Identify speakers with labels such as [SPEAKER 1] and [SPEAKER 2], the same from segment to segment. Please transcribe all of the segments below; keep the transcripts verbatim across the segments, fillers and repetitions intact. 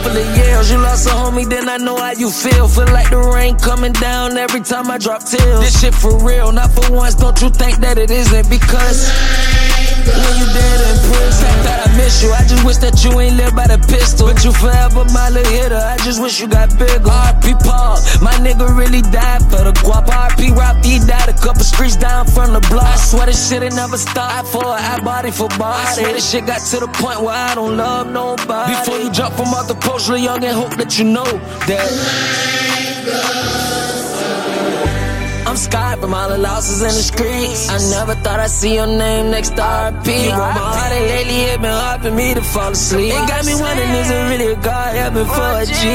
[SPEAKER 1] couple of years. You lost a homie, then I know how you feel. Feel like the rain coming down every time I drop tears. This shit for real, not for once. Don't you think that it isn't? Because when you dead in prison, that I miss you. I just wish that you ain't live by the pistol. But you forever my little hitter. I just wish you got bigger. R P Paul, my nigga really died for the guap. R P Rob, he died a couple streets down from the block. I swear this shit ain't never stopped. For I body for body. I swear this shit got to the point where I don't love nobody. Before you jump from off the post, Lil Young, and hope that you know that I'm scarred from all the losses in the streets. I never thought I'd see your name next to R P. You broke my heart and lately it been hard for me to fall asleep. It got me wondering, is it really a God heaven for a G?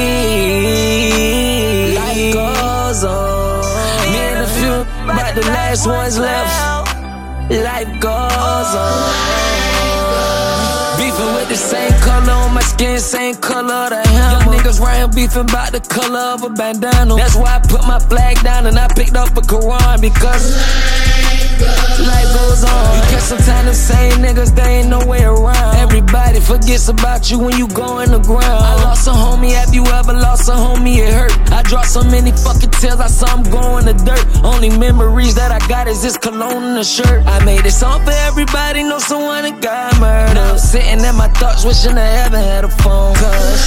[SPEAKER 1] Life goes on. Me and a few, but the last ones left. Life goes on. Beefing with the same color on my skin, same color of the hammer. Young niggas right here beefing about the color of a bandana. That's why I put my flag down and I picked up a Quran. Because life goes on. You catch sometimes them same niggas, they ain't no way around. Everybody forgets about you when you go in the ground. I lost a homie, have you ever lost a homie? It hurt. I dropped so many fucking tears, I saw him go in the dirt. Only memories that I got is this cologne and a shirt. I made this song for everybody, know someone that got murdered. Now I'm sitting in my thoughts, wishing I haven't had a phone. Cause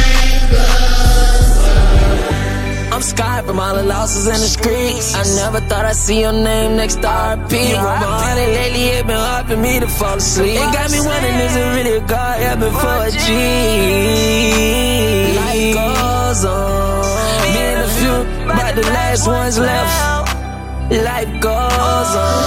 [SPEAKER 1] I'm scarred from all the losses in the streets. I never thought I'd see your name next to R P. You broke my heart and lately it been hard for me to fall asleep. It got me wondering, is it really a God heaven for a G? Life goes on. Me and a few, but the last ones left. Life goes on.